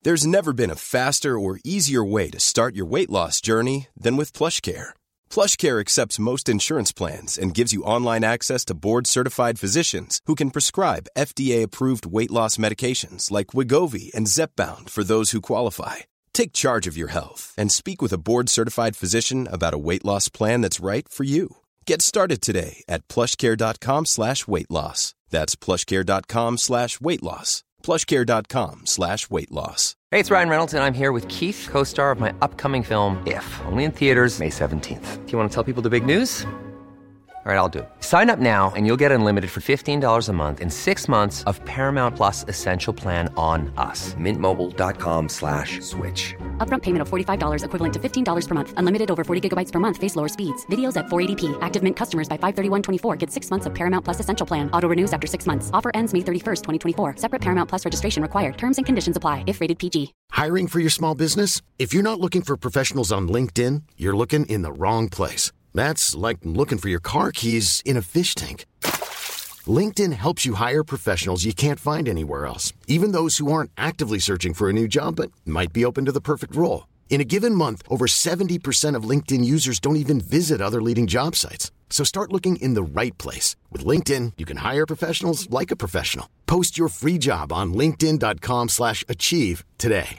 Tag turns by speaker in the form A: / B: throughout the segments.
A: There's never been a faster or easier way to start your weight loss journey than with PlushCare. PlushCare accepts most insurance plans and gives you online access to board-certified physicians who can prescribe FDA-approved weight loss medications like Wegovy and Zepbound for those who qualify. Take charge of your health and speak with a board-certified physician about a weight loss plan that's right for you. Get started today at plushcare.com/weight loss. That's plushcare.com/weight loss. plushcare.com/weight loss.
B: Hey, it's Ryan Reynolds, and I'm here with Keith, co-star of my upcoming film, If, only in theaters May 17th. Do you want to tell people the big news? All right, I'll do it. Sign up now and you'll get unlimited for $15 a month and 6 months of Paramount Plus Essential Plan on us. MintMobile.com/switch.
C: Upfront payment of $45 equivalent to $15 per month. Unlimited over 40 gigabytes per month. Face lower speeds. Videos at 480p. Active Mint customers by 531.24 get 6 months of Paramount Plus Essential Plan. Auto renews after 6 months. Offer ends May 31st, 2024. Separate Paramount Plus registration required. Terms and conditions apply if rated PG.
D: Hiring for your small business? If you're not looking for professionals on LinkedIn, you're looking in the wrong place. That's like looking for your car keys in a fish tank. LinkedIn helps you hire professionals you can't find anywhere else, even those who aren't actively searching for a new job but might be open to the perfect role. In a given month, over 70% of LinkedIn users don't even visit other leading job sites. So start looking in the right place. With LinkedIn, you can hire professionals like a professional. Post your free job on linkedin.com/achieve today.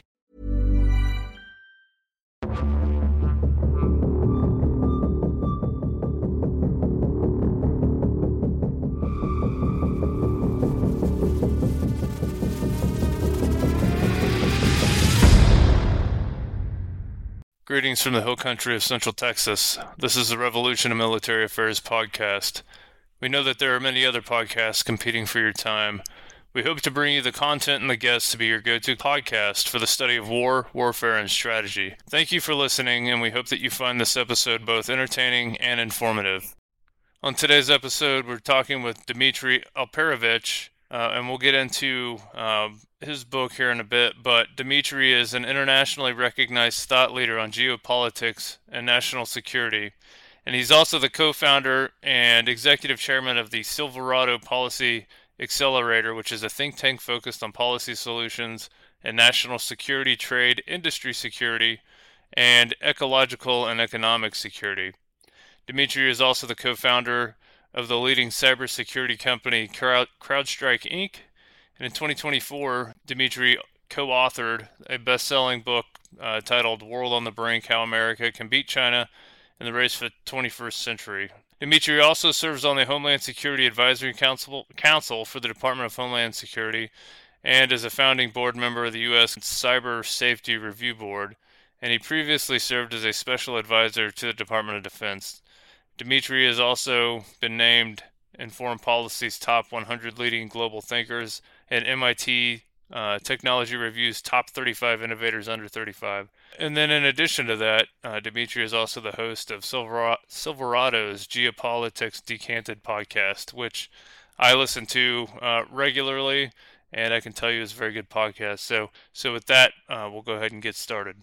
E: Greetings from the hill country of Central Texas. This is the Revolution of Military Affairs podcast. We know that there are many other podcasts competing for your time. We hope to bring you the content and the guests to be your go-to podcast for the study of war, warfare, and strategy. Thank you for listening, and we hope that you find this episode both entertaining and informative. On today's episode, we're talking with Dmitry Alperovitch, and we'll get into his book here in a bit, but Dmitry is an internationally recognized thought leader on geopolitics and national security, and he's also the co-founder and executive chairman of the Silverado Policy Accelerator, which is a think tank focused on policy solutions and national security, trade, industry security, and ecological and economic security. Dmitry is also the co-founder of the leading cybersecurity company CrowdStrike Inc., and in 2024, Dmitry co-authored a best-selling book titled World on the Brink: How America Can Beat China in the Race for the 21st Century. Dmitry also serves on the Homeland Security Advisory Council for the Department of Homeland Security and is a founding board member of the U.S. Cyber Safety Review Board, and he previously served as a special advisor to the Department of Defense. Dmitry has also been named in Foreign Policy's top 100 leading global thinkers and MIT Technology Review's top 35 innovators under 35. And then in addition to that, Dmitry is also the host of Silverado's Geopolitics Decanted podcast, which I listen to regularly, and I can tell you it's a very good podcast. So with that, we'll go ahead and get started.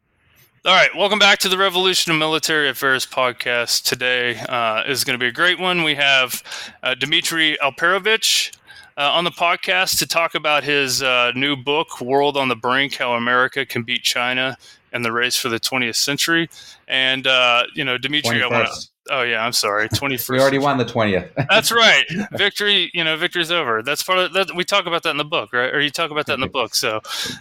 E: All right, welcome back to the Revolution of Military Affairs podcast. Today is going to be a great one. We have Dmitry Alperovitch on the podcast to talk about his new book, World on the Brink: How America Can Beat China in the Race for the 20th Century. And, Dmitry,
F: 21st.
E: I'm sorry, 21st.
F: We already won the 20th.
E: That's right. Victory's over. That's part of that. We talk about that in the book, right? Or you talk about that in the book. So,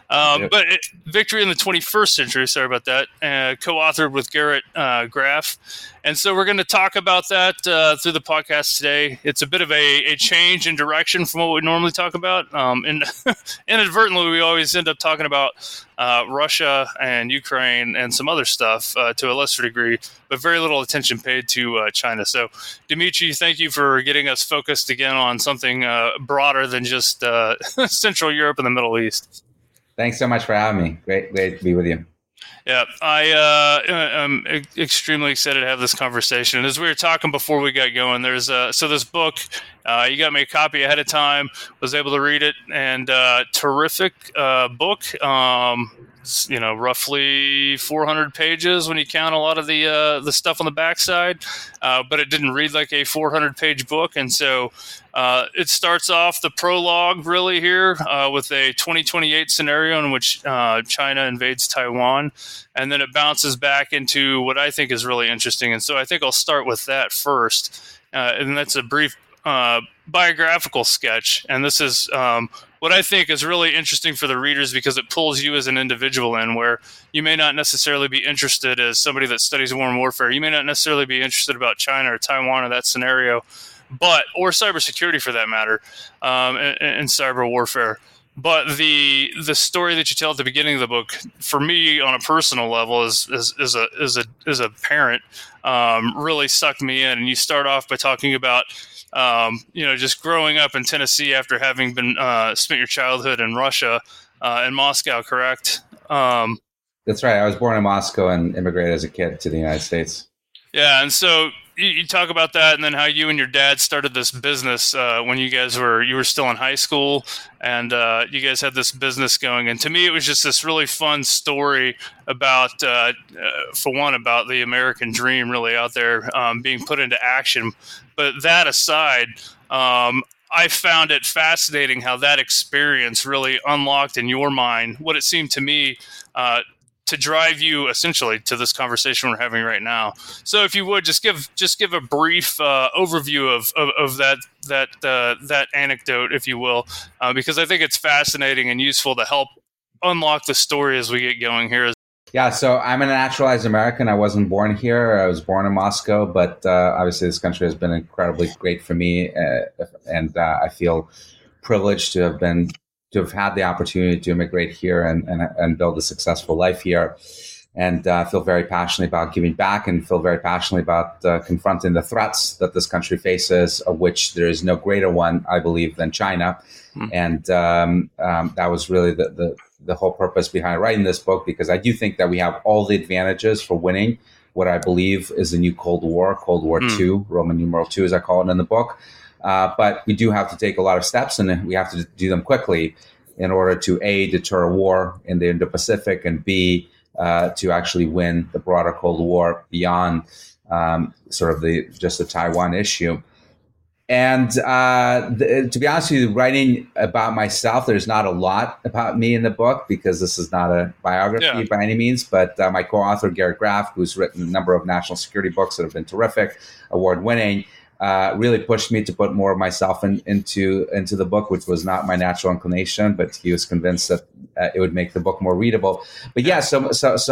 E: but Victory in the 21st Century, sorry about that, co-authored with Garrett Graff. And so we're going to talk about that through the podcast today. It's a bit of a change in direction from what we normally talk about. And inadvertently, we always end up talking about Russia and Ukraine and some other stuff to a lesser degree, but very little attention paid to China. So, Dmitry, thank you for getting us focused again on something broader than just Central Europe and the Middle East.
F: Thanks so much for having me. Great to be with you.
E: Yeah, I am extremely excited to have this conversation. As we were talking before we got going, there's this book You got me a copy ahead of time, was able to read it, and terrific book. Roughly 400 pages when you count a lot of the stuff on the backside, but it didn't read like a 400-page book. And so it starts off the prologue really here with a 2028 scenario in which China invades Taiwan, and then it bounces back into what I think is really interesting. And so I think I'll start with that first, and that's a brief biographical sketch. And this is what I think is really interesting for the readers because it pulls you as an individual in where you may not necessarily be interested as somebody that studies war and warfare. You may not necessarily be interested about China or Taiwan or that scenario, or cybersecurity for that matter, and cyber warfare. But the story that you tell at the beginning of the book, for me on a personal level, as a parent, really sucked me in. And you start off by talking about just growing up in Tennessee after having been spent your childhood in Russia, in Moscow, correct?
F: That's right. I was born in Moscow and immigrated as a kid to the United States.
E: Yeah, and so you talk about that, and then how you and your dad started this business when you were still in high school, and you guys had this business going. And to me, it was just this really fun story about, for one, about the American dream really out there being put into action. But that aside, I found it fascinating how that experience really unlocked in your mind what it seemed to me to drive you essentially to this conversation we're having right now. So, if you would just give a brief overview of that anecdote, if you will, because I think it's fascinating and useful to help unlock the story as we get going here.
F: Yeah, so I'm a naturalized American. I wasn't born here. I was born in Moscow, but obviously this country has been incredibly great for me, and I feel privileged to have had the opportunity to immigrate here and build a successful life here. And feel very passionately about giving back and feel very passionately about confronting the threats that this country faces, of which there is no greater one, I believe, than China. And that was really the whole purpose behind writing this book, because I do think that we have all the advantages for winning what I believe is the new Cold War II, Roman numeral II, as I call it in the book. But we do have to take a lot of steps, and we have to do them quickly in order to A, deter a war in the Indo-Pacific, and B, to actually win the broader Cold War beyond sort of just the Taiwan issue. And to be honest with you, writing about myself, there's not a lot about me in the book because this is not a biography by any means. But my co-author, Garrett Graff, who's written a number of national security books that have been terrific, award-winning, really pushed me to put more of myself into the book, which was not my natural inclination, but he was convinced that it would make the book more readable. But yeah, so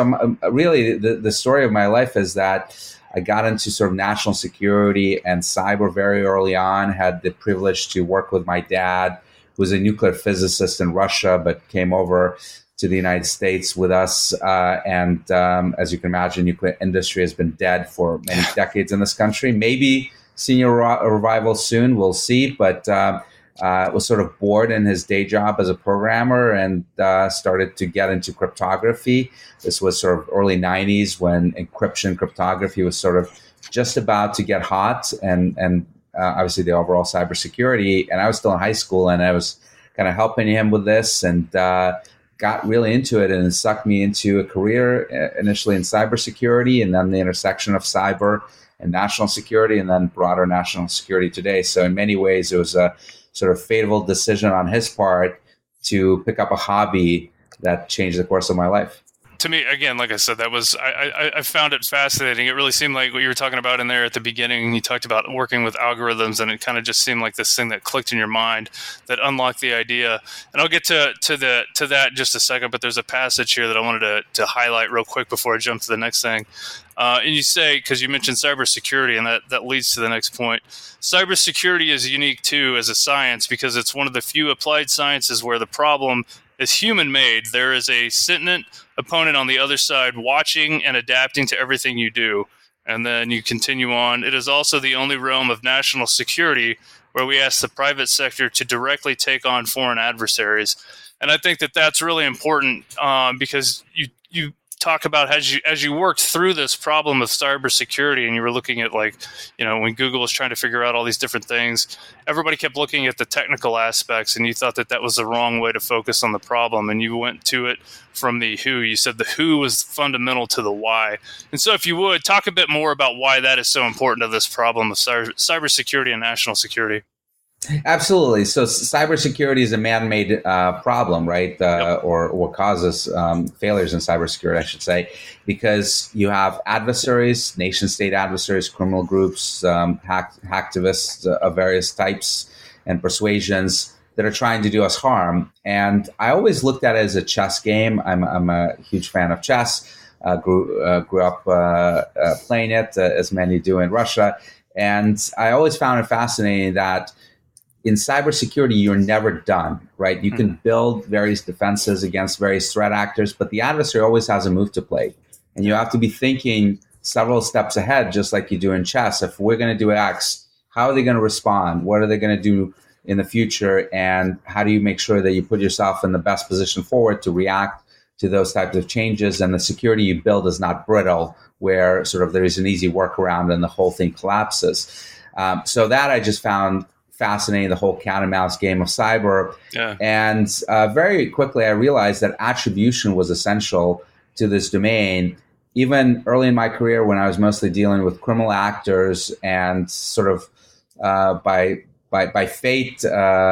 F: really the story of my life is that I got into sort of national security and cyber very early on, had the privilege to work with my dad, who was a nuclear physicist in Russia, but came over to the United States with us. And as you can imagine, nuclear industry has been dead for many decades in this country. Maybe seeing a revival soon, we'll see. But was sort of bored in his day job as a programmer and started to get into cryptography. This was sort of early 90s when encryption cryptography was sort of just about to get hot, and obviously the overall cybersecurity. And I was still in high school, and I was kind of helping him with this, and got really into it, and it sucked me into a career initially in cybersecurity, and then the intersection of cyber and national security, and then broader national security today. So in many ways, it was a sort of fateful decision on his part to pick up a hobby that changed the course of my life.
E: To me, again, like I said, that was I found it fascinating. It really seemed like what you were talking about in there at the beginning. You talked about working with algorithms, and it kind of just seemed like this thing that clicked in your mind that unlocked the idea. And I'll get to that in just a second. But there's a passage here that I wanted to highlight real quick before I jump to the next thing. And you say, because you mentioned cybersecurity, and that leads to the next point. Cybersecurity is unique too as a science because it's one of the few applied sciences where the problem is human-made. There is a sentient opponent on the other side watching and adapting to everything you do. And then you continue on. It is also the only realm of national security where we ask the private sector to directly take on foreign adversaries. And I think that that's really important because you talk about as you worked through this problem of cybersecurity, and you were looking at, like, when Google was trying to figure out all these different things, everybody kept looking at the technical aspects, and you thought that was the wrong way to focus on the problem, and you went to it from the who. You said the who was fundamental to the why. And so if you would, talk a bit more about why that is so important to this problem of cybersecurity and national security.
F: Absolutely. So cybersecurity is a man-made problem, right? Or what causes failures in cybersecurity, I should say, because you have adversaries, nation-state adversaries, criminal groups, hacktivists of various types and persuasions that are trying to do us harm. And I always looked at it as a chess game. I'm a huge fan of chess. Grew up playing it, as many do in Russia. And I always found it fascinating that in cybersecurity, you're never done, right? You can build various defenses against various threat actors, but the adversary always has a move to play. And you have to be thinking several steps ahead, just like you do in chess. If we're going to do X, how are they going to respond? What are they going to do in the future? And how do you make sure that you put yourself in the best position forward to react to those types of changes? And the security you build is not brittle, where sort of there is an easy workaround and the whole thing collapses. So that I just found fascinating, the whole cat and mouse game of cyber. Yeah. And very quickly, I realized that attribution was essential to this domain. Even early in my career, when I was mostly dealing with criminal actors and sort of by fate,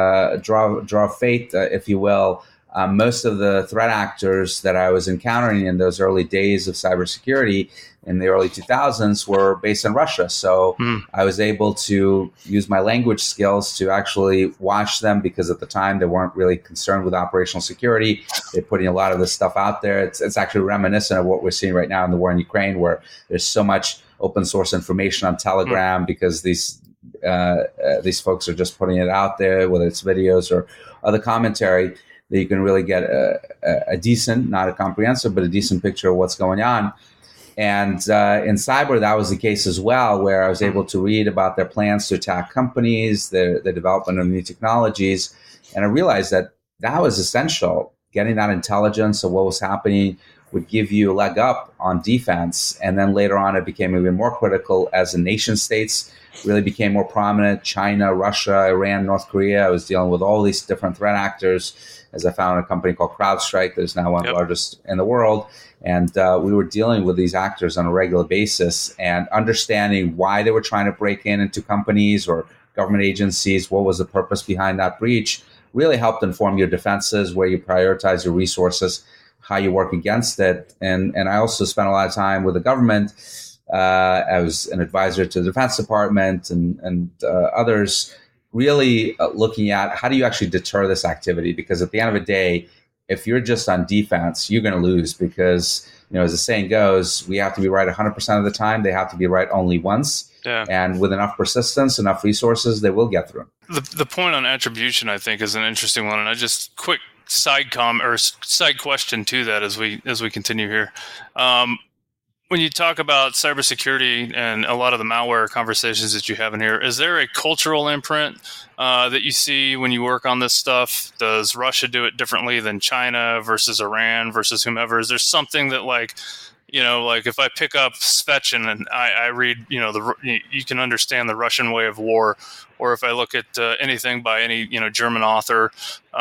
F: draw fate, if you will, most of the threat actors that I was encountering in those early days of cybersecurity in the early 2000s were based in Russia. So I was able to use my language skills to actually watch them, because at the time they weren't really concerned with operational security. They're putting a lot of this stuff out there. It's actually reminiscent of what we're seeing right now in the war in Ukraine, where there's so much open source information on Telegram because these folks are just putting it out there, whether it's videos or other commentary, that you can really get a decent, not a comprehensive, but a decent picture of what's going on. And in cyber, that was the case as well, where I was able to read about their plans to attack companies, the development of new technologies. And I realized that was essential. Getting that intelligence of what was happening would give you a leg up on defense. And then later on, it became even more critical as the nation states really became more prominent. China, Russia, Iran, North Korea. I was dealing with all these different threat actors, as I found a company called CrowdStrike that is now one of the largest in the world. And we were dealing with these actors on a regular basis and understanding why they were trying to break into companies or government agencies, what was the purpose behind that breach, really helped inform your defenses, where you prioritize your resources, how you work against it. And I also spent a lot of time with the government. I was an advisor to the Defense Department and others, really looking at how do you actually deter this activity? Because at the end of the day, if you're just on defense, you're going to lose, because, as the saying goes, we have to be right 100% of the time. They have to be right only once. Yeah. And with enough persistence, enough resources, they will get through.
E: The point on attribution, I think, is an interesting one. And I just quick side question to that as we continue here. When you talk about cybersecurity and a lot of the malware conversations that you have in here, is there a cultural imprint that you see when you work on this stuff? Does Russia do it differently than China versus Iran versus whomever? Is there something that, like if I pick up Svechin and I read, you can understand the Russian way of war, or if I look at anything by any, German author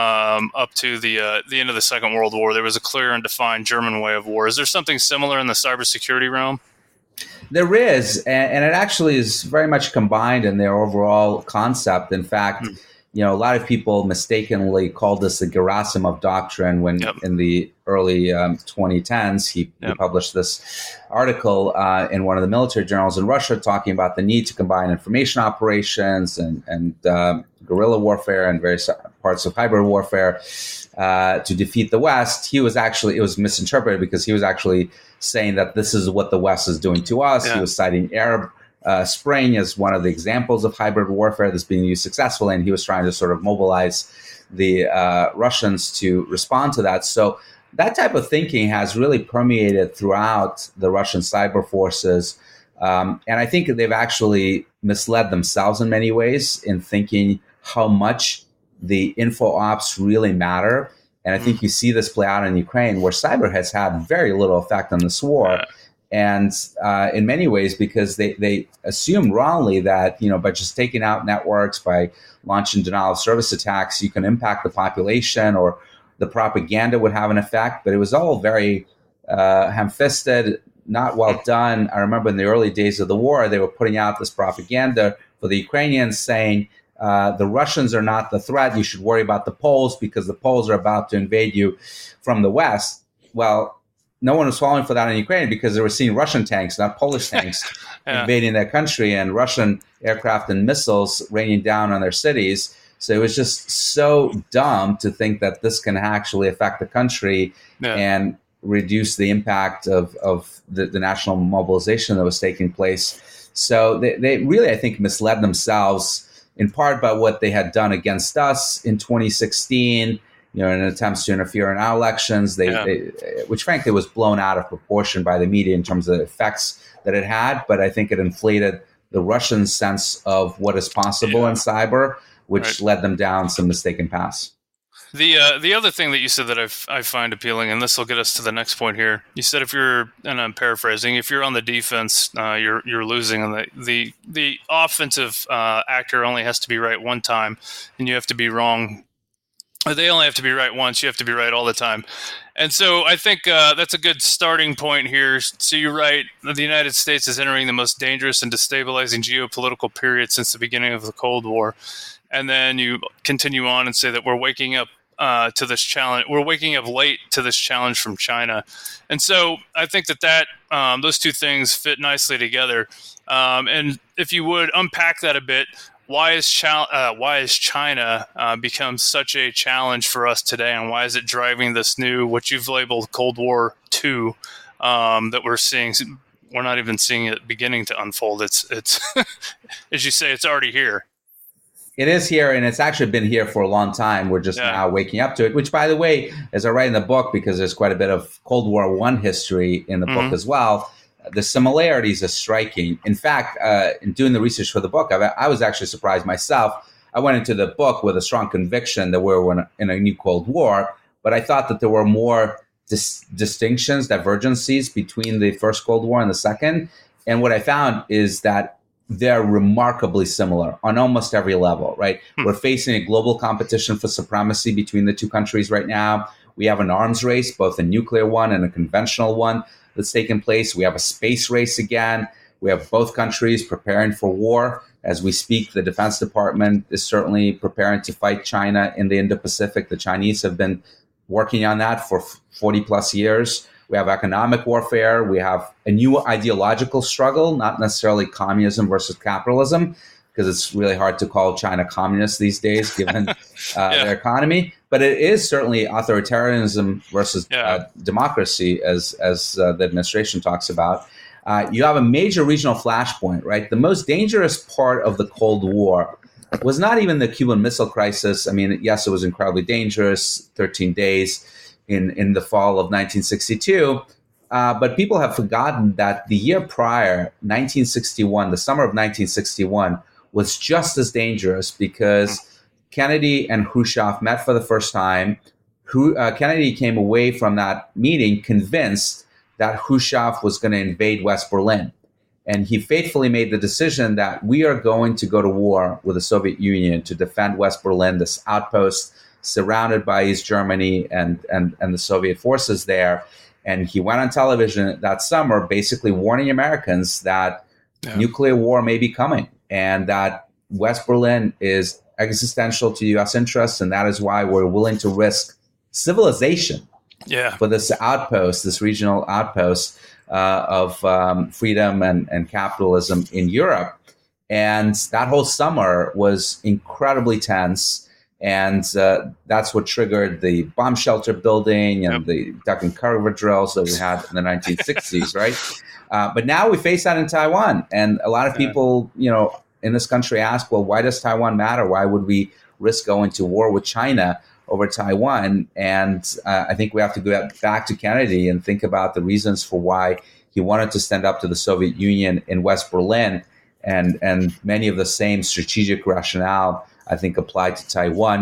E: up to the end of the Second World War, there was a clear and defined German way of war. Is there something similar in the cybersecurity realm?
F: There is, and it actually is very much combined in their overall concept. In fact, a lot of people mistakenly called this the Gerasimov doctrine when in the early 2010s, he published this article in one of the military journals in Russia talking about the need to combine information operations and guerrilla warfare and various parts of hybrid warfare to defeat the West. It was misinterpreted, because he was actually saying that this is what the West is doing to us. Yeah. He was citing Arab Spring as one of the examples of hybrid warfare that's being used successfully, and he was trying to sort of mobilize the Russians to respond to that. So that type of thinking has really permeated throughout the Russian cyber forces, and I think they've actually misled themselves in many ways in thinking how much the info ops really matter And I think you see this play out in Ukraine, where cyber has had very little effect on this war. And in many ways, because they assume wrongly that, by just taking out networks, by launching denial of service attacks, you can impact the population, or the propaganda would have an effect. But it was all very ham-fisted, not well done. I remember in the early days of the war, they were putting out this propaganda for the Ukrainians saying, the Russians are not the threat. You should worry about the Poles because the Poles are about to invade you from the West. Well, no one was falling for that in Ukraine because they were seeing Russian tanks, not Polish tanks, invading their country, and Russian aircraft and missiles raining down on their cities. So it was just so dumb to think that this can actually affect the country and reduce the impact of the national mobilization that was taking place. So they really, I think, misled themselves in part by what they had done against us in 2016, in attempts to interfere in our elections, which frankly was blown out of proportion by the media in terms of the effects that it had. But I think it inflated the Russian sense of what is possible in cyber, which led them down some mistaken paths.
E: The other thing that you said that I find appealing, and this will get us to the next point here. You said if you're, and I'm paraphrasing, if you're on the defense, you're losing, and the offensive actor only has to be right one time, and you have to be wrong. They only have to be right once. You have to be right all the time. And so I think that's a good starting point here. So you're right. The United States is entering the most dangerous and destabilizing geopolitical period since the beginning of the Cold War. And then you continue on and say that we're waking up to this challenge. We're waking up late to this challenge from China. And so I think that those two things fit nicely together. And if you would unpack that a bit, why is China become such a challenge for us today, and why is it driving this new, what you've labeled Cold War II, that we're seeing? We're not even seeing it beginning to unfold. It's as you say, it's already here.
F: It is here, and it's actually been here for a long time. We're just now waking up to it, which, by the way, as I write in the book, because there's quite a bit of Cold War I history in the book as well, the similarities are striking. In fact, in doing the research for the book, I was actually surprised myself. I went into the book with a strong conviction that we're in a new Cold War, but I thought that there were more distinctions, divergencies between the first Cold War and the second. And what I found is that they're remarkably similar on almost every level, right? We're facing a global competition for supremacy between the two countries right now. We have an arms race, both a nuclear one and a conventional one, that's taken place. We have a space race again. We have both countries preparing for war. As we speak, the Defense Department is certainly preparing to fight China in the Indo-Pacific. The Chinese have been working on that for 40 plus years. We have economic warfare. We have a new ideological struggle, not necessarily communism versus capitalism, because it's really hard to call China communist these days, given their economy. But it is certainly authoritarianism versus democracy, as the administration talks about. You have a major regional flashpoint, right? The most dangerous part of the Cold War was not even the Cuban Missile Crisis. I mean, yes, it was incredibly dangerous, 13 days in the fall of 1962. But people have forgotten that the year prior, 1961, the summer of 1961, was just as dangerous because Kennedy and Khrushchev met for the first time. Kennedy came away from that meeting convinced that Khrushchev was going to invade West Berlin. And he faithfully made the decision that we are going to go to war with the Soviet Union to defend West Berlin, this outpost surrounded by East Germany and the Soviet forces there. And he went on television that summer basically warning Americans that nuclear war may be coming and that West Berlin is existential to U.S. interests, and that is why we're willing to risk civilization for this outpost, this regional outpost of freedom and capitalism in Europe. And that whole summer was incredibly tense. And that's what triggered the bomb shelter building and the duck and cover drills that we had in the 1960s, right? But now we face that in Taiwan. And a lot of people, in this country ask, well, why does Taiwan matter? Why would we risk going to war with China over Taiwan? And I think we have to go back to Kennedy and think about the reasons for why he wanted to stand up to the Soviet Union in West Berlin. And many of the same strategic rationale, I think, applied to Taiwan.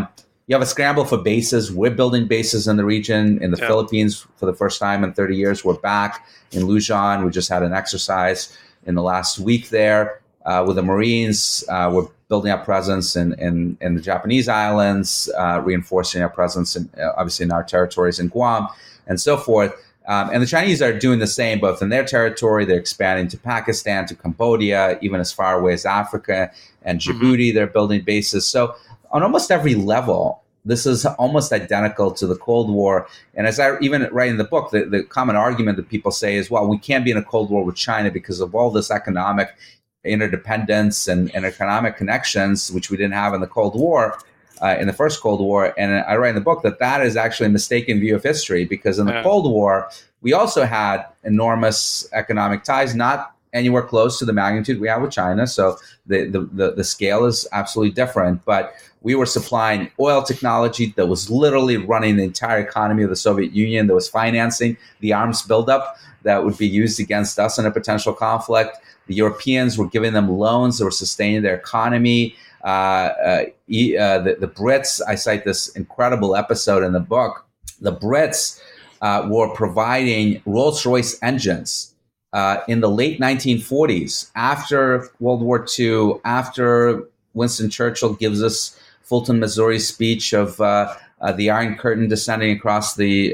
F: you have a scramble for bases. We're building bases in the region. In the Philippines, for the first time in 30 years, we're back in Luzon. We just had an exercise in the last week there with the Marines. We're building our presence in the Japanese islands, reinforcing our presence, obviously in our territories in Guam and so forth. And the Chinese are doing the same, both in their territory. They're expanding to Pakistan, to Cambodia, even as far away as Africa and Djibouti. They're building bases. So on almost every level, this is almost identical to the Cold War. And as I even write in the book, the common argument that people say is, well, we can't be in a Cold War with China because of all this economic interdependence and economic connections, which we didn't have in the Cold War, in the first Cold War. And I write in the book that is actually a mistaken view of history, because in the Cold War, we also had enormous economic ties, not anywhere close to the magnitude we have with China. So the scale is absolutely different. But we were supplying oil technology that was literally running the entire economy of the Soviet Union, that was financing the arms buildup that would be used against us in a potential conflict. The Europeans were giving them loans that were sustaining their economy. The Brits, I cite this incredible episode in the book, the Brits were providing Rolls-Royce engines in the late 1940s, after World War II, after Winston Churchill gives us Fulton, Missouri speech of the Iron Curtain descending across the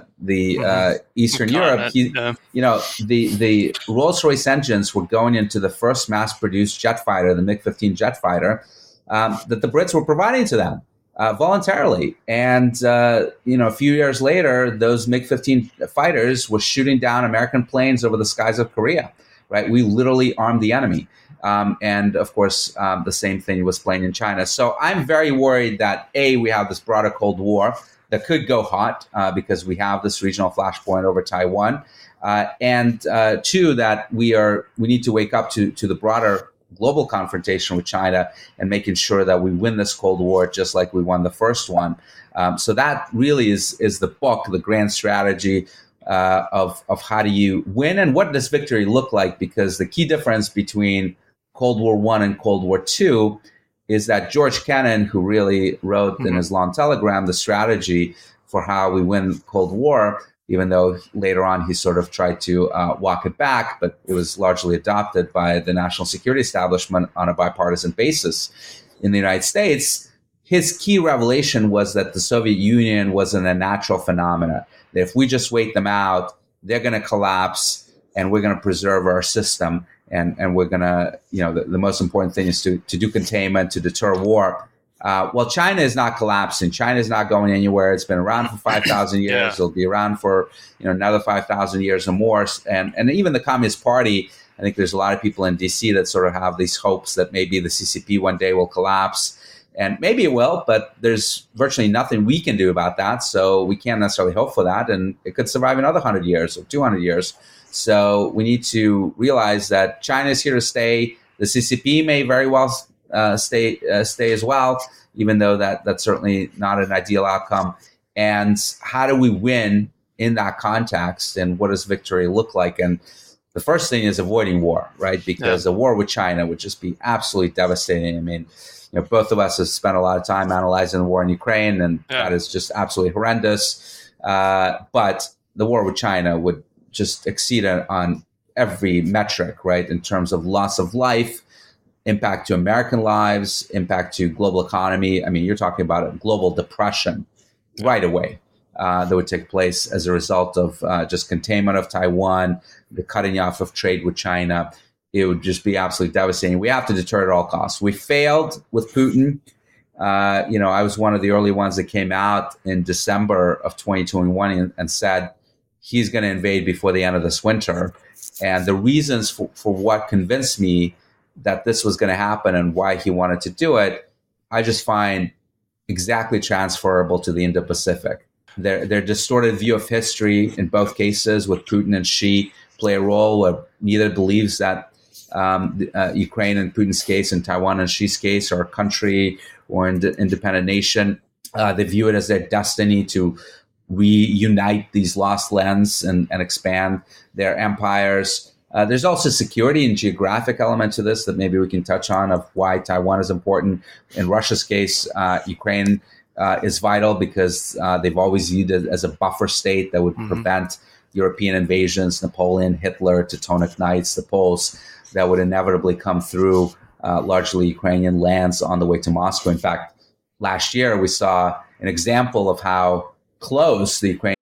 F: Eastern Europe. The Rolls-Royce engines were going into the first mass-produced jet fighter, the MiG-15 jet fighter, that the Brits were providing to them voluntarily. And a few years later, those MiG-15 fighters were shooting down American planes over the skies of Korea. Right, we literally armed the enemy. And of course, the same thing was playing in China. So I'm very worried that we have this broader Cold War that could go hot because we have this regional flashpoint over Taiwan, and two, that we need to wake up to the broader global confrontation with China and making sure that we win this Cold War just like we won the first one. So that really is the book, the grand strategy of how do you win and what does victory look like? Because the key difference between Cold War I and Cold War II is that George Kennan, who really wrote in his long telegram the strategy for how we win Cold War, even though later on he sort of tried to walk it back, but it was largely adopted by the national security establishment on a bipartisan basis in the United States. His key revelation was that the Soviet Union wasn't a natural phenomenon. That if we just wait them out, they're going to collapse and we're going to preserve our system. And we're going to, the most important thing is to do containment, to deter war. Well, China is not collapsing. China is not going anywhere. It's been around for 5,000 years. Yeah. It'll be around for another 5,000 years or more. And even the Communist Party, I think there's a lot of people in D.C. that sort of have these hopes that maybe the CCP one day will collapse. And maybe it will, but there's virtually nothing we can do about that. So we can't necessarily hope for that. And it could survive another 100 years or 200 years. So we need to realize that China is here to stay. The CCP may very well stay as well, even though that's certainly not an ideal outcome. And how do we win in that context? And what does victory look like? And the first thing is avoiding war, right? Because a war with China would just be absolutely devastating. I mean, both of us have spent a lot of time analyzing the war in Ukraine, and that is just absolutely horrendous. But the war with China would just exceed on every metric, right? In terms of loss of life, impact to American lives, impact to global economy. I mean, you're talking about a global depression right away that would take place as a result of just containment of Taiwan, the cutting off of trade with China. It would just be absolutely devastating. We have to deter at all costs. We failed with Putin. I was one of the early ones that came out in December of 2021 and said, he's going to invade before the end of this winter. And the reasons for what convinced me that this was going to happen and why he wanted to do it, I just find exactly transferable to the Indo-Pacific. Their distorted view of history in both cases, with Putin and Xi, play a role where neither believes that Ukraine in Putin's case and Taiwan in Xi's case are a country or an independent nation. They view it as their destiny to reunite these lost lands and expand their empires. There's also security and geographic element to this that maybe we can touch on, of why Taiwan is important. In Russia's case, Ukraine is vital because they've always viewed it as a buffer state that would prevent European invasions, Napoleon, Hitler, Teutonic Knights, the Poles, that would inevitably come through largely Ukrainian lands on the way to Moscow. In fact, last year we saw an example of how close the Ukraine.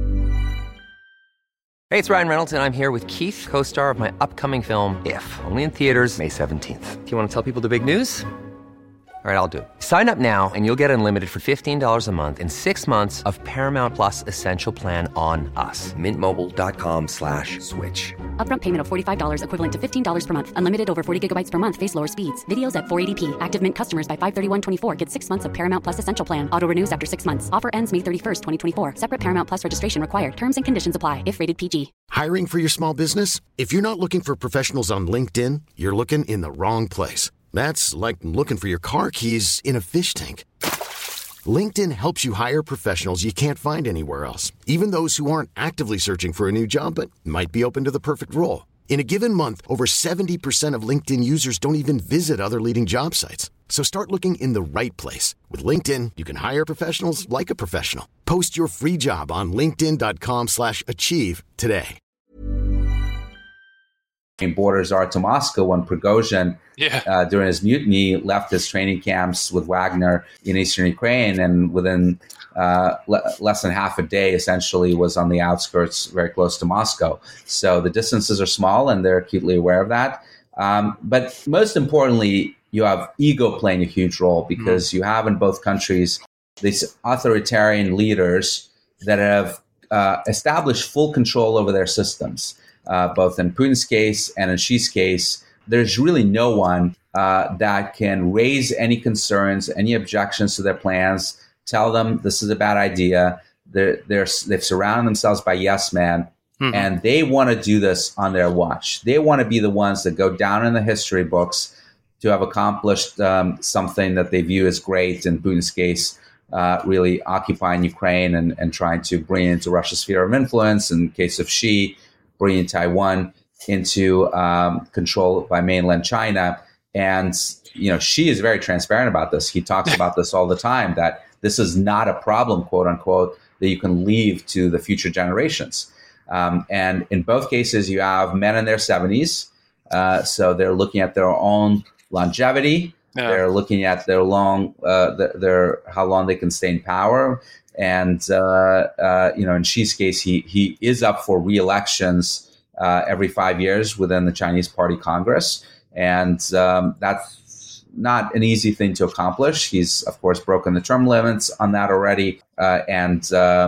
B: Hey, it's Ryan Reynolds, and I'm here with Keith, co-star of my upcoming film, If, only in theaters May 17th. Do you want to tell people the big news? All right, I'll do it. Sign up now and you'll get unlimited for $15 a month and 6 months of Paramount Plus Essential Plan on us. MintMobile.com/switch.
C: Upfront payment of $45 equivalent to $15 per month. Unlimited over 40 gigabytes per month. Face lower speeds. Videos at 480p. Active Mint customers by 531.24 get 6 months of Paramount Plus Essential Plan. Auto renews after 6 months. Offer ends May 31st, 2024. Separate Paramount Plus registration required. Terms and conditions apply if rated PG.
D: Hiring for your small business? If you're not looking for professionals on LinkedIn, you're looking in the wrong place. That's like looking for your car keys in a fish tank. LinkedIn helps you hire professionals you can't find anywhere else, even those who aren't actively searching for a new job but might be open to the perfect role. In a given month, over 70% of LinkedIn users don't even visit other leading job sites. So start looking in the right place. With LinkedIn, you can hire professionals like a professional. Post your free job on linkedin.com/achieve today.
F: Borders are to Moscow when Prigozhin, during his mutiny, left his training camps with Wagner in eastern Ukraine, and within less than half a day, essentially, was on the outskirts, very close to Moscow. So the distances are small, and they're acutely aware of that. But most importantly, you have ego playing a huge role because you have in both countries these authoritarian leaders that have established full control over their systems. Both in Putin's case and in Xi's case, there's really no one that can raise any concerns, any objections to their plans, tell them this is a bad idea. They've surrounded themselves by yes men, and they want to do this on their watch. They want to be the ones that go down in the history books to have accomplished something that they view as great. In Putin's case, really occupying Ukraine and trying to bring it into Russia's sphere of influence. In the case of Xi, bringing Taiwan into control by mainland China. And, Xi is very transparent about this. He talks about this all the time, that this is not a problem, quote unquote, that you can leave to the future generations. And in both cases, you have men in their 70s. So they're looking at their own longevity. Yeah. They're looking at their how long they can stay in power. And, in Xi's case, he is up for re-elections every 5 years within the Chinese Party Congress. And that's not an easy thing to accomplish. He's, of course, broken the term limits on that already and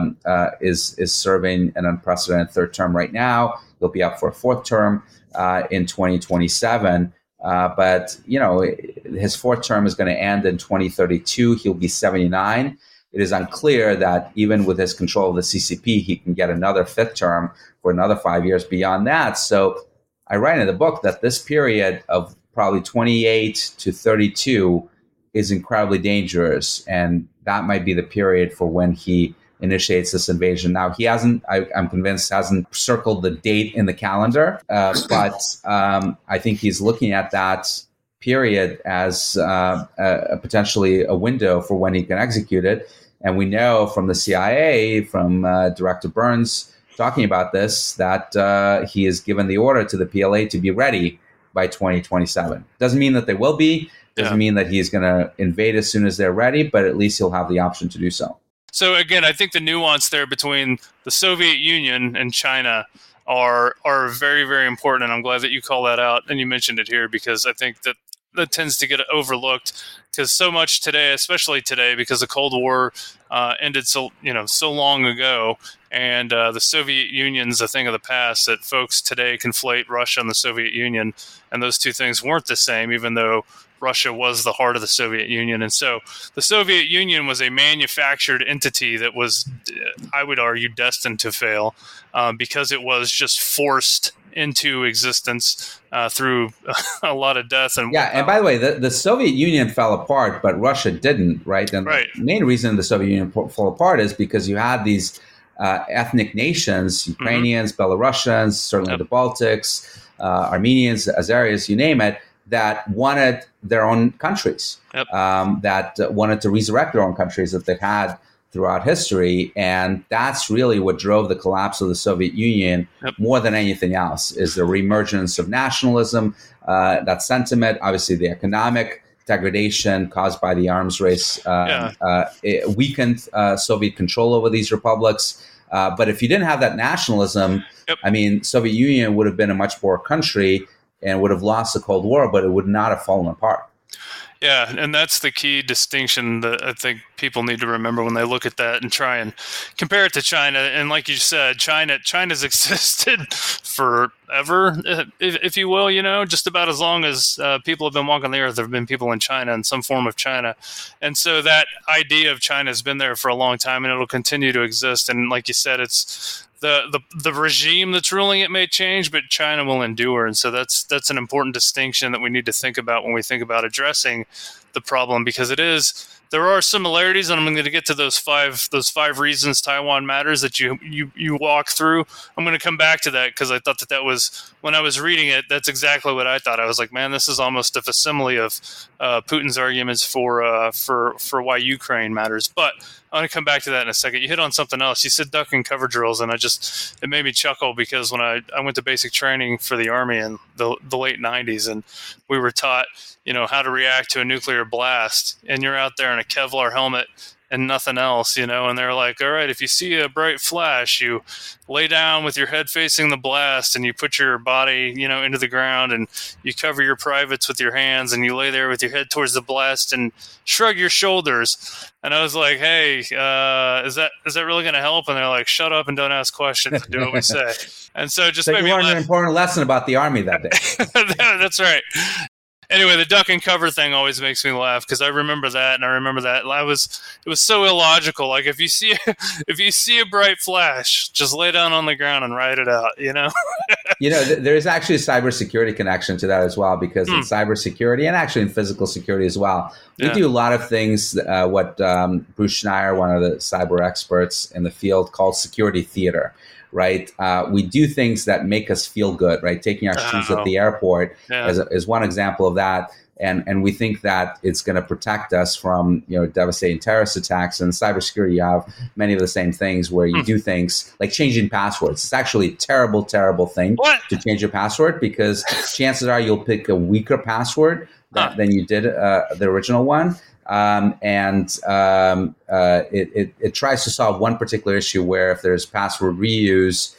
F: is serving an unprecedented third term right now. He'll be up for a fourth term in 2027. But his fourth term is going to end in 2032. He'll be 79. It is unclear that even with his control of the CCP, he can get another fifth term for another 5 years beyond that. So I write in the book that this period of probably 28 to 32 is incredibly dangerous. And that might be the period for when he initiates this invasion. Now, he I'm convinced, hasn't circled the date in the calendar, but I think he's looking at that period as potentially a window for when he can execute it. And we know from the CIA, from Director Burns talking about this, that he has given the order to the PLA to be ready by 2027. Doesn't mean that they will be. Doesn't mean that he's going to invade as soon as they're ready, but at least he'll have the option to do so.
E: So again, I think the nuance there between the Soviet Union and China are very, very important. And I'm glad that you call that out and you mentioned it here, because I think that tends to get overlooked, because so much today, especially today, because the Cold War ended so long ago, and the Soviet Union's a thing of the past, that folks today conflate Russia and the Soviet Union, and those two things weren't the same, even though Russia was the heart of the Soviet Union. And so the Soviet Union was a manufactured entity that was, I would argue, destined to fail because it was just forced into existence through a lot of death. And
F: by the way, the Soviet Union fell apart, but Russia didn't, right? And the main reason the Soviet Union fell apart is because you had these ethnic nations, Ukrainians, Belarusians, certainly the Baltics, Armenians, Azeris, you name it, that wanted their own countries, that wanted to resurrect their own countries that they had throughout history. And that's really what drove the collapse of the Soviet Union more than anything else, is the reemergence of nationalism, that sentiment, obviously the economic degradation caused by the arms race, it weakened Soviet control over these republics. But if you didn't have that nationalism, I mean, Soviet Union would have been a much poorer country and would have lost the Cold War, but it would not have fallen apart.
E: Yeah, and that's the key distinction that I think people need to remember when they look at that and try and compare it to China. And like you said, China's existed forever, if you will, just about as long as people have been walking the earth, there have been people in China in some form of China. And so that idea of China has been there for a long time, and it'll continue to exist. And like you said, it's the regime that's ruling it may change, but China will endure. And so that's an important distinction that we need to think about when we think about addressing the problem, because there are similarities, and I'm going to get to those five reasons Taiwan matters that you walk through. I'm going to come back to that because I thought that was, when I was reading it, that's exactly what I thought. I was like, man, this is almost a facsimile of Putin's arguments for why Ukraine matters. But I'm going to come back to that in a second. You hit on something else. You said duck and cover drills, and it made me chuckle because when I went to basic training for the Army in the late 90s, and we were taught, how to react to a nuclear blast, and you're out there in a Kevlar helmet and nothing else, and they're like, all right, if you see a bright flash, you lay down with your head facing the blast and you put your body, into the ground, and you cover your privates with your hands and you lay there with your head towards the blast and shrug your shoulders. And I was like, hey, is that really going to help? And they're like, shut up and don't ask questions and do what we say. And so just
F: you learned an important lesson about the Army that day.
E: That's right. Anyway, the duck and cover thing always makes me laugh because I remember that, and I remember that it was so illogical. Like if you see a bright flash, just lay down on the ground and ride it out.
F: There's actually a cybersecurity connection to that as well, because in cybersecurity and actually in physical security as well, we do a lot of things. What Bruce Schneier, one of the cyber experts in the field, calls security theater. Right, we do things that make us feel good. Right, taking our shoes at the airport is one example of that, and we think that it's going to protect us from devastating terrorist attacks. And cybersecurity, you have many of the same things where you do things like changing passwords. It's actually a terrible, terrible thing to change your password, because chances are you'll pick a weaker password than you did the original one. It tries to solve one particular issue where if there's password reuse,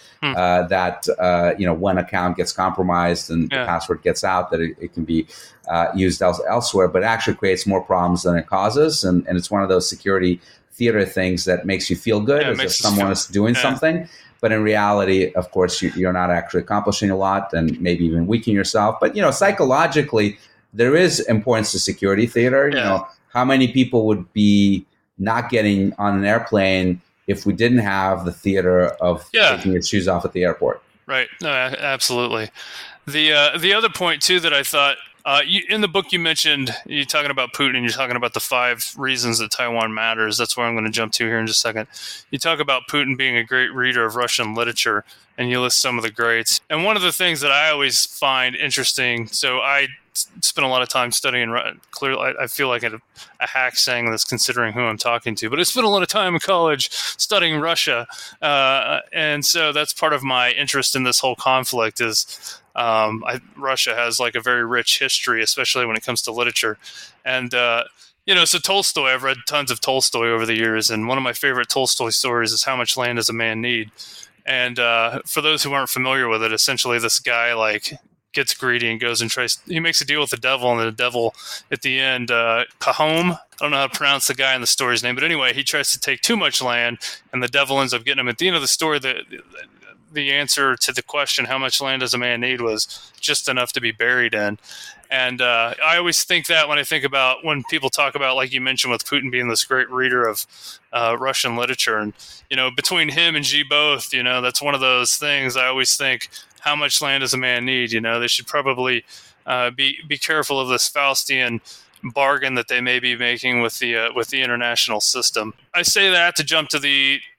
F: one account gets compromised and the password gets out, that it can be used elsewhere, but it actually creates more problems than it causes. And it's one of those security theater things that makes you feel good as if someone is doing something. But in reality, of course, you're not actually accomplishing a lot, and maybe even weakening yourself. But, psychologically, there is importance to security theater. How many people would be not getting on an airplane if we didn't have the theater of taking your shoes off at the airport?
E: Right. No, absolutely. The other point, too, that I thought, in the book you mentioned, you're talking about Putin and you're talking about the 5 reasons that Taiwan matters. That's where I'm going to jump to here in just a second. You talk about Putin being a great reader of Russian literature, and you list some of the greats. And one of the things that I always find interesting, so I spent a lot of time studying. Clearly, I feel like a hack saying this, considering who I'm talking to. But I spent a lot of time in college studying Russia, and so that's part of my interest in this whole conflict. Is Russia has like a very rich history, especially when it comes to literature, and so Tolstoy. I've read tons of Tolstoy over the years, and one of my favorite Tolstoy stories is How Much Land Does a Man Need? And for those who aren't familiar with it, essentially this guy gets greedy and goes and he makes a deal with the devil, and the devil at the end, Pahom, I don't know how to pronounce the guy in the story's name, but anyway, he tries to take too much land, and the devil ends up getting him. At the end of the story, the answer to the question, how much land does a man need, was just enough to be buried in. And I always think that when people talk about, like you mentioned, with Putin being this great reader of Russian literature, and between him and Xi both, that's one of those things I always think, how much land does a man need? They should probably be careful of this Faustian bargain that they may be making with the international system. I say that to jump to the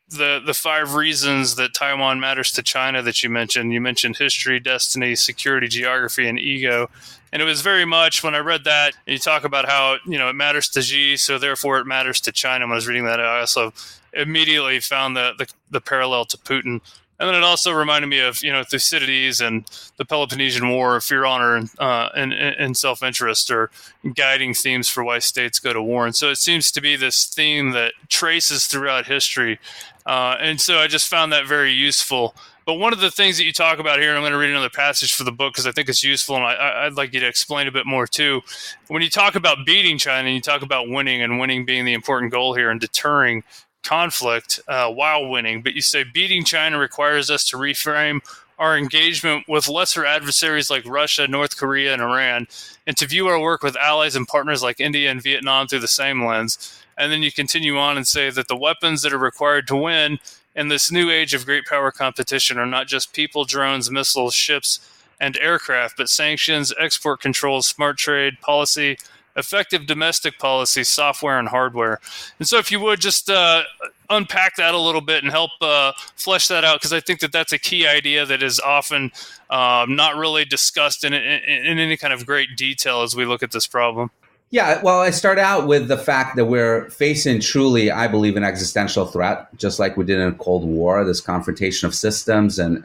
E: the 5 reasons that Taiwan matters to China that you mentioned. You mentioned history, destiny, security, geography, and ego. And it was very much, when I read that, you talk about how, it matters to Xi, so therefore it matters to China. When I was reading that, I also immediately found the parallel to Putin. And then it also reminded me of, Thucydides and the Peloponnesian War, fear, honor, and self-interest are guiding themes for why states go to war. And so it seems to be this theme that traces throughout history. And so I just found that very useful. But one of the things that you talk about here, and I'm going to read another passage for the book because I think it's useful, and I'd like you to explain a bit more too. When you talk about beating China, and you talk about winning, and winning being the important goal here, and deterring conflict while winning, but you say beating China requires us to reframe our engagement with lesser adversaries like Russia, North Korea, and Iran, and to view our work with allies and partners like India and Vietnam through the same lens. And then you continue on and say that the weapons that are required to win in this new age of great power competition are not just people, drones, missiles, ships, and aircraft, but sanctions, export controls, smart trade, policy, effective domestic policy, software, and hardware. And so if you would just unpack that a little bit and help flesh that out, because I think that that's a key idea that is often not really discussed in any kind of great detail as we look at this problem.
F: Yeah, well, I start out with the fact that we're facing truly, I believe, an existential threat, just like we did in the Cold War, this confrontation of systems and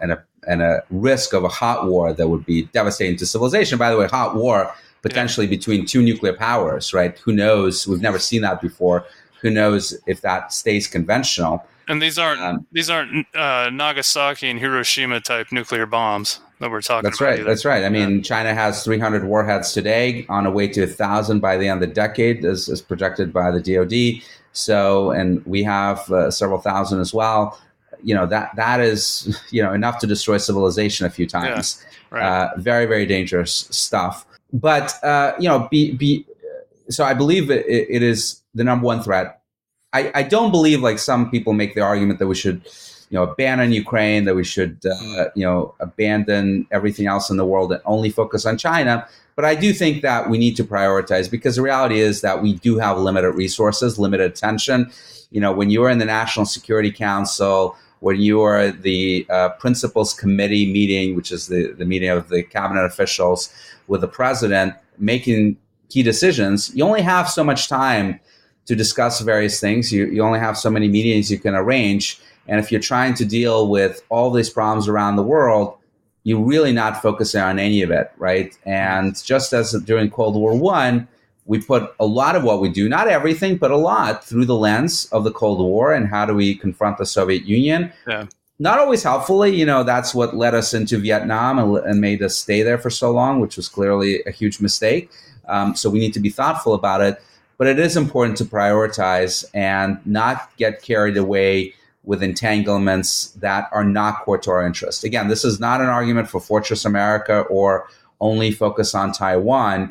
F: a risk of a hot war that would be devastating to civilization. By the way, hot war potentially between 2 nuclear powers, right? Who knows? We've never seen that before. Who knows if that stays conventional?
E: And these aren't Nagasaki and Hiroshima type nuclear bombs that we're talking
F: about.
E: Right.
F: That's right. I mean, China has 300 warheads today, on a way to 1,000 by the end of the decade, as projected by the DoD. So, and we have several thousand as well. That is enough to destroy civilization a few times. Yeah, right. Very, very dangerous stuff. But so I believe it is the number one threat. I don't believe, like some people make the argument, that we should, abandon Ukraine, that we should, abandon everything else in the world and only focus on China. But I do think that we need to prioritize, because the reality is that we do have limited resources, limited attention. When you are in the National Security Council, when you are the Principals Committee meeting, which is the meeting of the cabinet officials with the president making key decisions, you only have so much time to discuss various things. You only have so many meetings you can arrange. And if you're trying to deal with all these problems around the world, you're really not focusing on any of it, right? And just as during Cold War I, we put a lot of what we do, not everything, but a lot, through the lens of the Cold War and how do we confront the Soviet Union. Yeah. Not always helpfully, that's what led us into Vietnam and made us stay there for so long, which was clearly a huge mistake. So we need to be thoughtful about it. But it is important to prioritize and not get carried away with entanglements that are not core to our interest. Again, this is not an argument for Fortress America or only focus on Taiwan,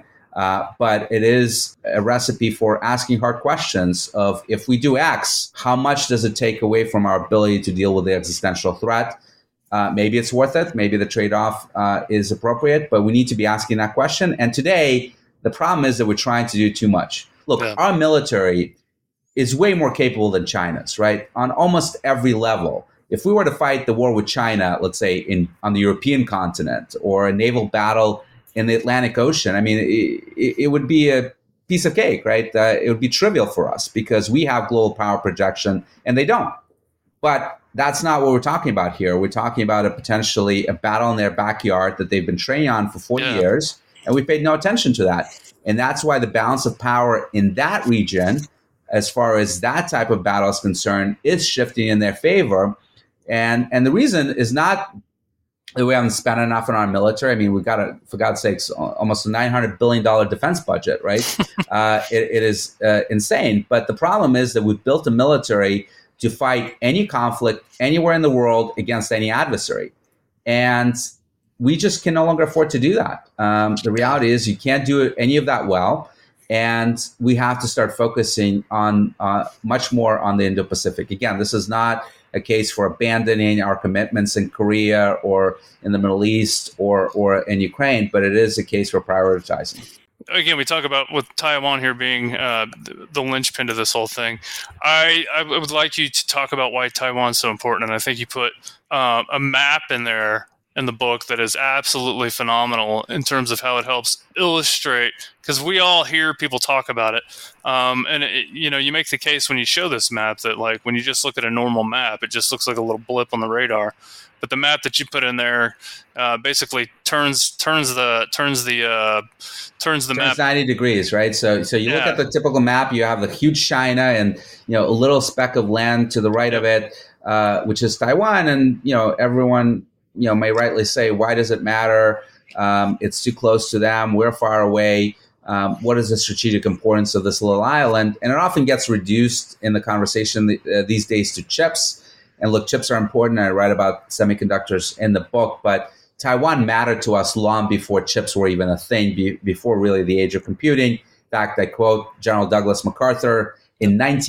F: but it is a recipe for asking hard questions of, if we do X, how much does it take away from our ability to deal with the existential threat? Maybe it's worth it. Maybe the trade-off is appropriate, but we need to be asking that question. And today, the problem is that we're trying to do too much. Look, our military is way more capable than China's, right? On almost every level. If we were to fight the war with China, let's say on the European continent, or a naval battle in the Atlantic Ocean, I mean, it would be a piece of cake, right? It would be trivial for us because we have global power projection and they don't. But that's not what we're talking about here. We're talking about a battle in their backyard that they've been training on for 40 years, and we paid no attention to that. And that's why the balance of power in that region, as far as that type of battle is concerned, is shifting in their favor. And the reason is not that we haven't spent enough on our military. I mean, we've got for God's sakes, almost a $900 billion defense budget, right? It is insane. But the problem is that we've built a military to fight any conflict anywhere in the world against any adversary. And we just can no longer afford to do that. The reality is you can't do any of that well. And we have to start focusing on much more on the Indo-Pacific. Again, this is not a case for abandoning our commitments in Korea or in the Middle East or in Ukraine, but it is a case for prioritizing.
E: again, we talk about with Taiwan here being the linchpin to this whole thing. I would like you to talk about why Taiwan's so important, and I think you put a map in there in the book that is absolutely phenomenal in terms of how it helps illustrate, because we all hear people talk about it, and you make the case when you show this map that, like, when you just look at a normal map, it just looks like a little blip on the radar. But the map that you put in there basically turns the map
F: 90 degrees, right? So you look at the typical map. You have the huge China, and a little speck of land to the right of it, which is Taiwan. And everyone may rightly say, why does it matter? It's too close to them. We're far away. What is the strategic importance of this little island? And it often gets reduced in the conversation these days to chips. And look, chips are important. I write about semiconductors in the book, but Taiwan mattered to us long before chips were even a thing, before really the age of computing. In fact, I quote General Douglas MacArthur in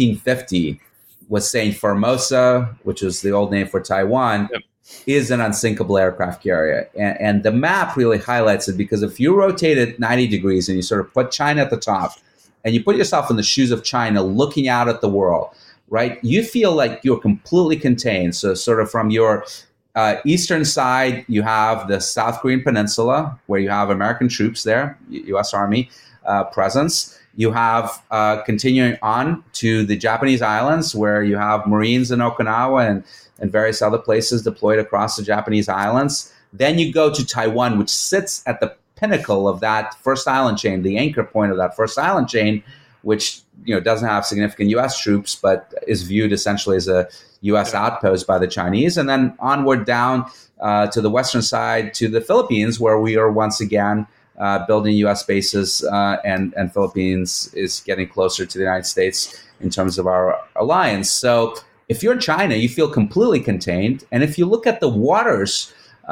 F: 1950 was saying Formosa, which is the old name for Taiwan, is an unsinkable aircraft carrier. And the map really highlights it, because if you rotate it 90 degrees and you sort of put China at the top and you put yourself in the shoes of China looking out at the world, right, you feel like you're completely contained. So sort of from your eastern side, you have the South Korean Peninsula, where you have American troops there, U.S. Army presence. You have continuing on to the Japanese islands, where you have Marines in Okinawa and various other places deployed across the Japanese islands. Then you go to Taiwan, which sits at the pinnacle of that first island chain, the anchor point of that first island chain, which doesn't have significant U.S. troops, but is viewed essentially as a U.S. outpost by the Chinese. And then onward down to the western side to the Philippines, where we are once again building U.S. bases, and Philippines is getting closer to the United States in terms of our alliance. So if you're China, you feel completely contained. And if you look at the waters,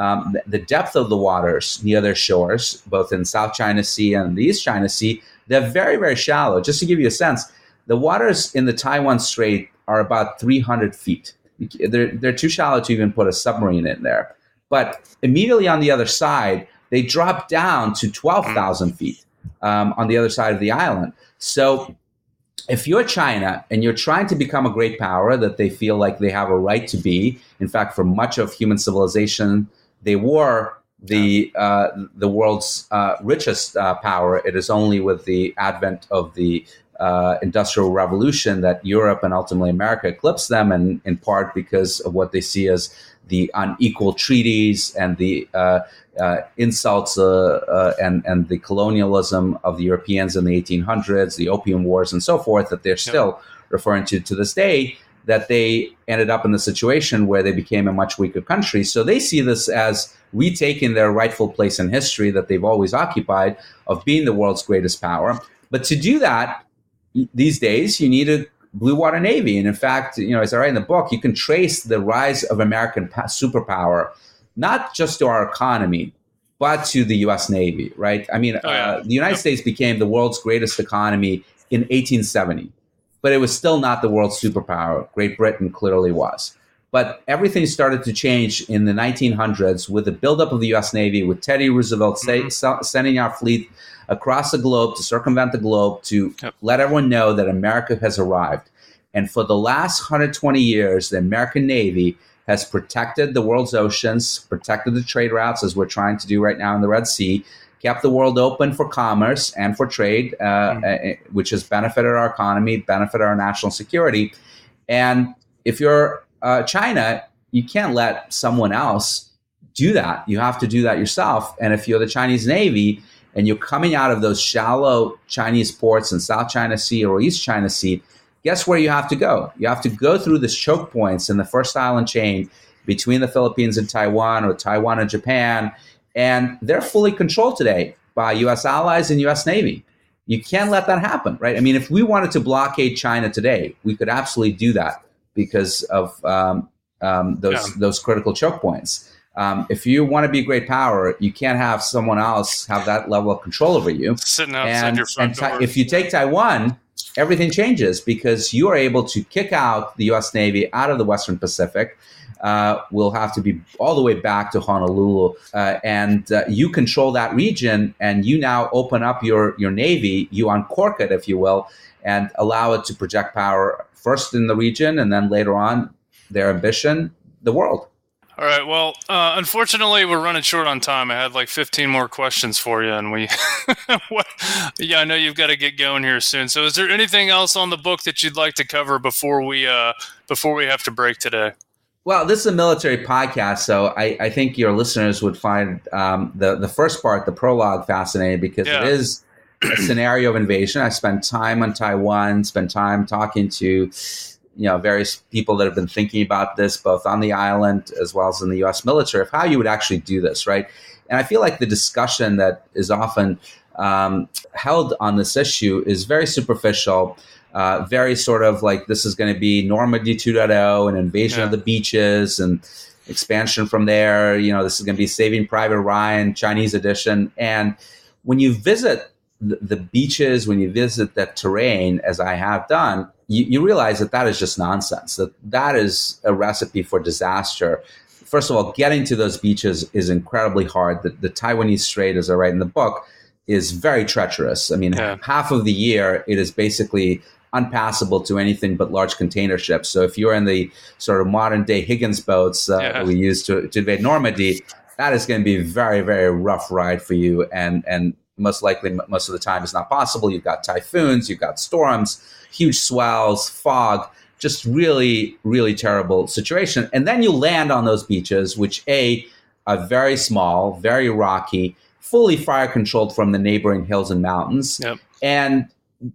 F: the depth of the waters near their shores, both in South China Sea and the East China Sea, they're very, very shallow. Just to give you a sense, the waters in the Taiwan Strait are about 300 feet. They're too shallow to even put a submarine in there. But immediately on the other side, they drop down to 12,000 feet on the other side of the island. So if you're China and you're trying to become a great power that they feel like they have a right to be, in fact, for much of human civilization, they were the world's richest power. It is only with the advent of the Industrial Revolution that Europe and ultimately America eclipsed them, and in part because of what they see as the unequal treaties and the insults and the colonialism of the Europeans in the 1800s, the Opium Wars and so forth, that they're still referring to this day, that they ended up in the situation where they became a much weaker country. So they see this as retaking their rightful place in history that they've always occupied of being the world's greatest power. But to do that, these days, you need a blue water navy. And in fact, as I write in the book, you can trace the rise of American superpower, not just to our economy, but to the U.S. Navy, right? I mean, the United States became the world's greatest economy in 1870, but it was still not the world's superpower. Great Britain clearly was. But everything started to change in the 1900s with the buildup of the U.S. Navy, with Teddy Roosevelt sending our fleet across the globe to circumvent the globe to let everyone know that America has arrived. And for the last 120 years, the American Navy has protected the world's oceans, protected the trade routes, as we're trying to do right now in the Red Sea, kept the world open for commerce and for trade, which has benefited our economy, benefited our national security. And if you're China, you can't let someone else do that. You have to do that yourself. And if you're the Chinese Navy and you're coming out of those shallow Chinese ports in South China Sea or East China Sea, guess where you have to go? You have to go through the choke points in the first island chain between the Philippines and Taiwan, or Taiwan and Japan. And they're fully controlled today by U.S. allies and U.S. Navy. You can't let that happen, right? I mean, if we wanted to blockade China today, we could absolutely do that because of those critical choke points. If you want to be a great power, you can't have someone else have that level of control over you.
E: Sitting outside your front door.
F: If you take Taiwan, everything changes because you are able to kick out the U.S. Navy out of the Western Pacific. will have to be all the way back to Honolulu. And you control that region, and you now open up your Navy, you uncork it, if you will, and allow it to project power first in the region, and then later on, their ambition, the world.
E: All right. Well, unfortunately, we're running short on time. I had like 15 more questions for you, and I know you've got to get going here soon. So, is there anything else on the book that you'd like to cover before we have to break today?
F: Well, this is a military podcast, so I think your listeners would find the first part, the prologue, fascinating because it is a scenario of invasion. I spent time on Taiwan, spent time talking to various people that have been thinking about this, both on the island as well as in the U.S. military, of how you would actually do this, right? And I feel like the discussion that is often held on this issue is very superficial, very sort of like this is going to be Normandy 2.0, an invasion of the beaches and expansion from there. This is going to be Saving Private Ryan, Chinese edition. And when you visit the beaches, when you visit that terrain, as I have done, you realize that is just nonsense, that is a recipe for disaster. First of all, getting to those beaches is incredibly hard. The Taiwanese Strait, as I write in the book, is very treacherous. I mean, half of the year, it is basically unpassable to anything but large container ships. So if you're in the sort of modern day Higgins boats that we use to invade Normandy, that is going to be a very, very rough ride for you. And most likely, most of the time, it's not possible. You've got typhoons, you've got storms, huge swells, fog, just really, really terrible situation. And then you land on those beaches, which are very small, very rocky, fully fire controlled from the neighboring hills and mountains. And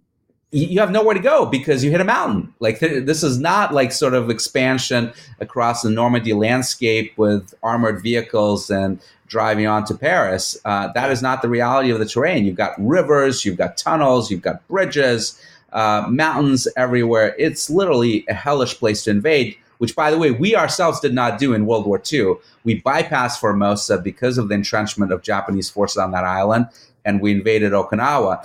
F: you have nowhere to go because you hit a mountain. Like this is not like sort of expansion across the Normandy landscape with armored vehicles and driving on to Paris. That is not the reality of the terrain. You've got rivers, you've got tunnels, you've got bridges, mountains everywhere. It's literally a hellish place to invade, which, by the way, we ourselves did not do in World War II. We bypassed Formosa because of the entrenchment of Japanese forces on that island, and we invaded Okinawa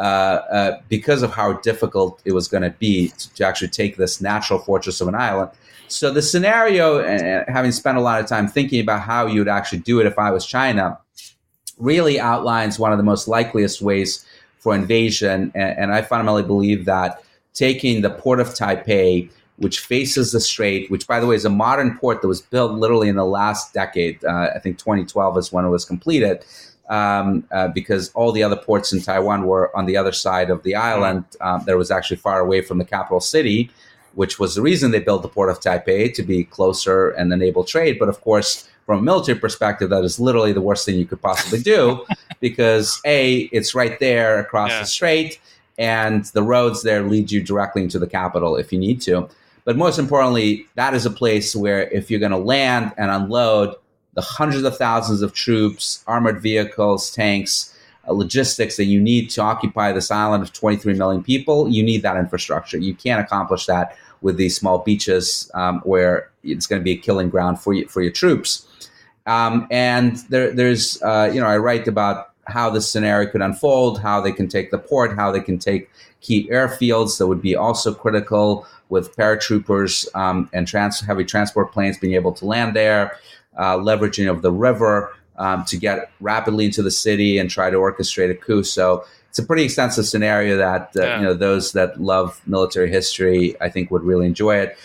F: because of how difficult it was going to be to actually take this natural fortress of an island. So the scenario, having spent a lot of time thinking about how you would actually do it if I was China, really outlines one of the most likeliest ways for invasion. And I fundamentally believe that taking the port of Taipei, which faces the strait, which, by the way, is a modern port that was built literally in the last decade. I think 2012 is when it was completed, because all the other ports in Taiwan were on the other side of the island. That was actually far away from the capital city, which was the reason they built the port of Taipei, to be closer and enable trade. But of course, from a military perspective, that is literally the worst thing you could possibly do because it's right there across the strait, and the roads there lead you directly into the capital if you need to. But most importantly, that is a place where if you're going to land and unload the hundreds of thousands of troops, armored vehicles, tanks, logistics that you need to occupy this island of 23 million people, you need that infrastructure. You can't accomplish that with these small beaches where it's going to be a killing ground for your troops. And there's I write about how this scenario could unfold, how they can take the port, how they can take key airfields that would be also critical, with paratroopers and heavy transport planes being able to land there, leveraging of the river to get rapidly into the city and try to orchestrate a coup. So it's a pretty extensive scenario that those that love military history, I think, would really enjoy it.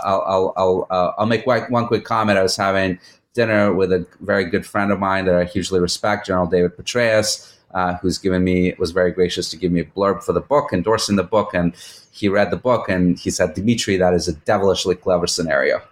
F: I'll make one quick comment. I was having dinner with a very good friend of mine that I hugely respect, General David Petraeus, who's was very gracious to give me a blurb for the book, endorsing the book. And he read the book and he said, "Dimitri, that is a devilishly clever scenario."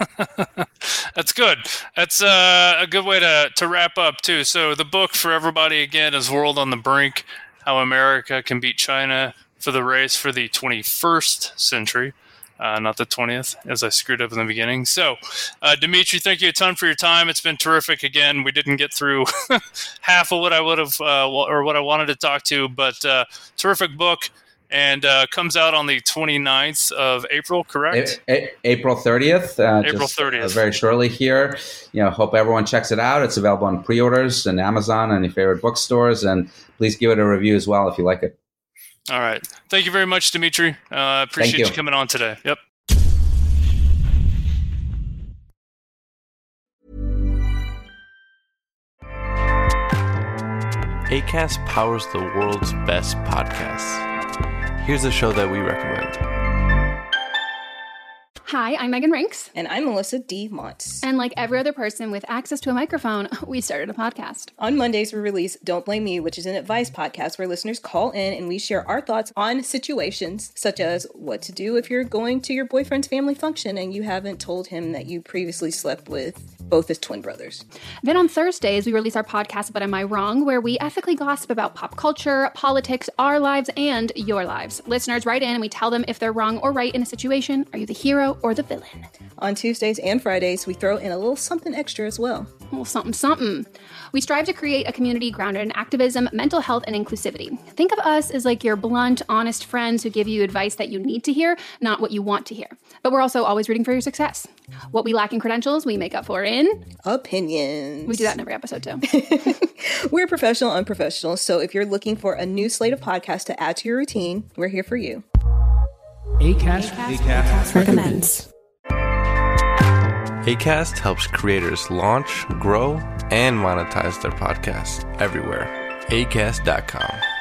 E: That's good. That's a good way to wrap up, too. So the book for everybody, again, is World on the Brink, How America Can Beat China for the Race for the 21st Century. Not the 20th, as I screwed up in the beginning. So, Dimitri, thank you a ton for your time. It's been terrific. Again, we didn't get through half of what I would have or what I wanted to talk to, but terrific book, and comes out on the 29th of April, correct?
F: April 30th.
E: April 30th.
F: Very shortly here. Hope everyone checks it out. It's available on pre-orders and Amazon and your favorite bookstores, and please give it a review as well if you like it.
E: All right. Thank you very much, Dimitri. Appreciate you coming on today. Yep.
G: Acast powers the world's best podcasts. Here's a show that we recommend.
H: Hi, I'm Megan Rinks.
I: And I'm Melissa D. Montz.
H: And like every other person with access to a microphone, we started a podcast.
I: On Mondays, we release Don't Blame Me, which is an advice podcast where listeners call in and we share our thoughts on situations such as what to do if you're going to your boyfriend's family function and you haven't told him that you previously slept with both his twin brothers.
H: Then on Thursdays, we release our podcast, But Am I Wrong?, where we ethically gossip about pop culture, politics, our lives, and your lives. Listeners write in and we tell them if they're wrong or right in a situation. Are you the hero or the villain?
I: On Tuesdays and Fridays, we throw in a little something extra as well.
H: A little something. We strive to create a community grounded in activism, mental health, and inclusivity. Think of us as like your blunt, honest friends who give you advice that you need to hear, not what you want to hear. But we're also always rooting for your success. What we lack in credentials, we make up for in
I: opinions.
H: We do that in every episode too.
I: We're professional, unprofessional. So if you're looking for a new slate of podcasts to add to your routine, we're here for you.
J: Acast recommends.
G: Acast helps creators launch, grow, and monetize their podcasts everywhere. Acast.com.